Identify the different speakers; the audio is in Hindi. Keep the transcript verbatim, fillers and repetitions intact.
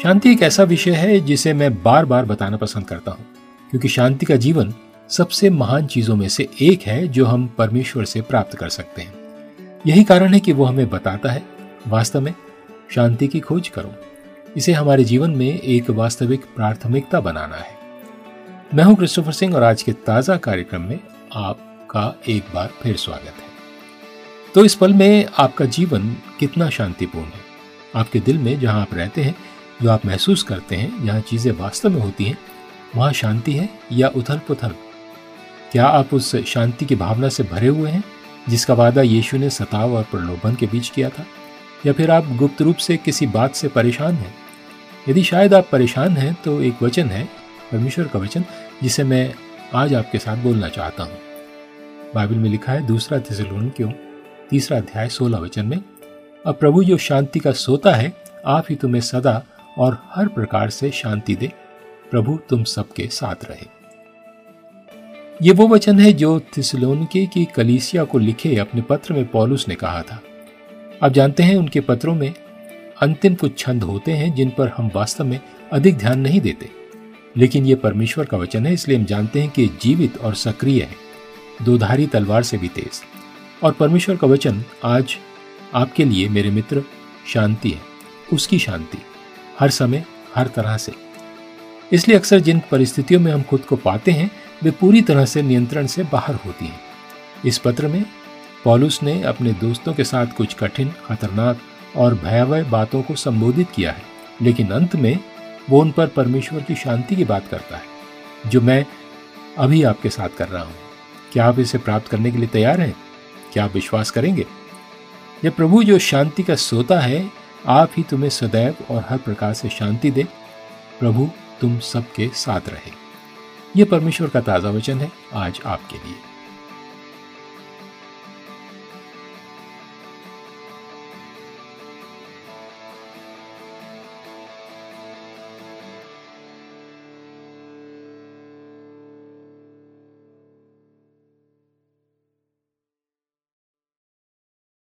Speaker 1: शांति एक ऐसा विषय है जिसे मैं बार बार बताना पसंद करता हूँ, क्योंकि शांति का जीवन सबसे महान चीजों में से एक है जो हम परमेश्वर से प्राप्त कर सकते हैं। यही कारण है कि वो हमें बताता है, वास्तव में शांति की खोज करो। इसे हमारे जीवन में एक वास्तविक प्राथमिकता बनाना है। मैं हूं क्रिस्टोफर सिंह और आज के ताजा कार्यक्रम में आपका एक बार फिर स्वागत है। तो इस पल में आपका जीवन कितना शांतिपूर्ण है? आपके दिल में जहां आप रहते हैं, जो आप महसूस करते हैं, जहां चीजें वास्तव में होती हैं, वहां शांति है या उथल पुथल? क्या आप उस शांति की भावना से भरे हुए हैं जिसका वादा यीशु ने सताव और प्रलोभन के बीच किया था? या फिर आप गुप्त रूप से किसी बात से परेशान हैं? यदि शायद आप परेशान हैं तो एक वचन है, परमेश्वर का वचन, जिसे मैं आज आपके साथ बोलना चाहता हूँ। बाइबल में लिखा है, दूसरा थिस्सलुनीकियों तीसरा अध्याय सोलह वचन में, अब प्रभु जो शांति का सोता है, आप ही तुम्हें सदा और हर प्रकार से शांति दे। प्रभु तुम सबके साथ रहे। ये वो वचन है जो थिस्सलुनीके की कलीसिया को लिखे अपने पत्र में पौलुस ने कहा था। आप जानते हैं, उनके पत्रों में अंतिम कुछ छंद होते हैं जिन पर हम वास्तव में अधिक ध्यान नहीं देते, लेकिन ये परमेश्वर का वचन है, इसलिए हम जानते हैं कि जीवित और सक्रिय है, दोधारी तलवार से भी तेज। और परमेश्वर का वचन आज आपके लिए मेरे मित्र शांति है, उसकी शांति, हर समय, हर तरह से। इसलिए अक्सर जिन परिस्थितियों में हम खुद को पाते हैं, वे पूरी तरह से नियंत्रण से बाहर होती हैं। इस पत्र में पौलुस ने अपने दोस्तों के साथ कुछ कठिन, खतरनाक और भयावह बातों को संबोधित किया है, लेकिन अंत में वो उन पर परमेश्वर की शांति की बात करता है, जो मैं अभी आपके साथ कर रहा हूँ। क्या आप इसे प्राप्त करने के लिए तैयार हैं? क्या आप विश्वास करेंगे? यह प्रभु जो शांति का सोता है, आप ही तुम्हें सदैव और हर प्रकार से शांति दे। प्रभु तुम सबके साथ रहे। यह परमेश्वर का ताजा वचन है आज आपके लिए।